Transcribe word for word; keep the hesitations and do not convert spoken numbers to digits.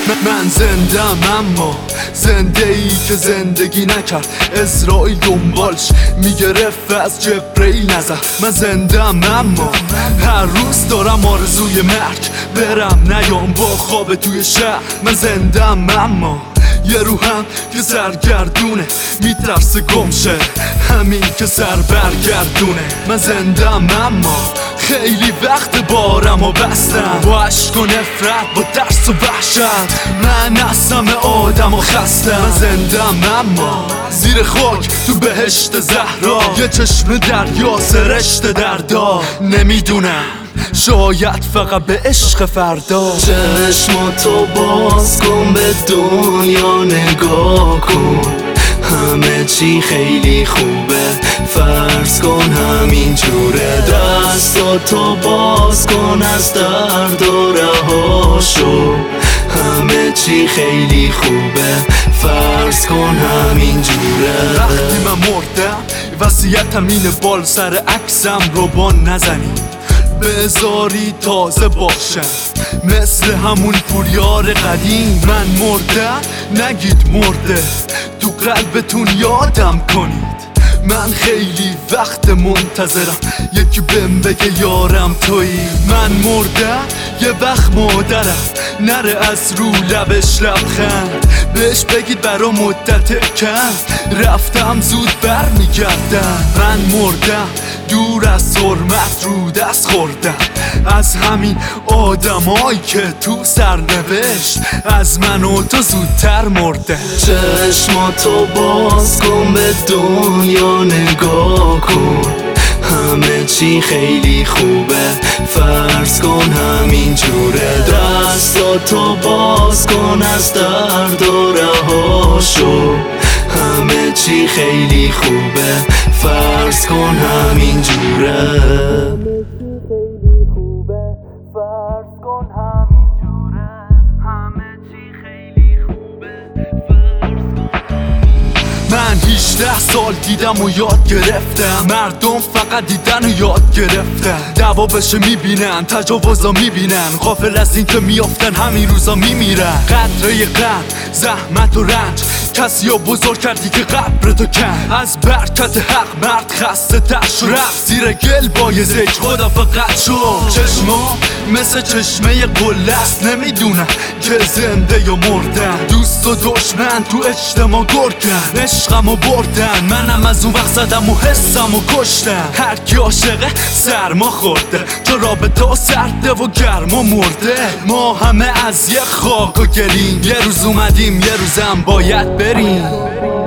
من زندم اما زنده ای که زندگی نکرد. اسرائیل دنبالش میگرفت از جبرئیل نظر. من زندم اما هر روز دارم آرزوی مرگ، برم نیام با خواب توی شهر. من زندم اما یه روحم که سرگردونه، میترسه گمشه همین که سر برگردونه. من زندم اما خیلی وقت بارم و بستم با عشق و نفرت، با درس و وحشت. من اصلا آدم و خستم. من زندم اما زیر خاک تو بهشت زهرا، یه چشم دریا سرشت دردا. نمیدونم شاید فقط به عشق فردا. چشماتو باز کن به دنیا نگاه کن، همه چی خیلی خوبه، فرض کن همین جوره. دستاتو باز کن از درد و رها شو، همه چی خیلی خوبه، فرض کن همین جوره. وقتی من مردم وصیتم اینه، بال سر عکسم رو با نزنی، بذاری تازه باشم مثل همون پوریار قدیم. من مردم نگید مرده، تو قلبتون یادم کنید. من خیلی وقت منتظرم یکی بهم بگه یارم تویی. من مردم یه وقت مادرم نره از رو لبش لبخند، بهش بگید برا مدت کم رفتم زود بر میگردم. من مردم دور از حرمت رو دست خوردم از همین آدمایی که تو سرنوشت از من و تو زودتر مرده. چشماتو باز کن به دنیا نگاه کن، همه چی خیلی خوبه، فرض کن همین جوره. دستاتو باز کن از درد و رها شو، همه چی خیلی خوبه، فرض کن همین جوره. من هجده سال دیدم و یاد گرفتم، مردم فقط دیدن و یاد گرفتن. دعوا بشه میبینن، تجاوزا میبینن، غافل از این که میافتن همین روزا میمیرن. قدره قد، زحمت و رنج، کسی ها بزرگ کردی که قبر تو کن. از برکت حق مرد خسته تر شد، رفت زیر گل بای ذکر خدا فقط شد. چشما مثل چشمه قله است، نمیدونن که زنده یا مردن. دوست و دشمن تو اجتماع گرگن، عشقمو بردن، منم از اون وقت زدم و حسمو کشتن. هر کی عاشقه سرما خورده، چون رابطه سرده و گرم و مرده. ما همه از یه خاک و گلیم، یه روز اومدیم یه روزم باید بریم.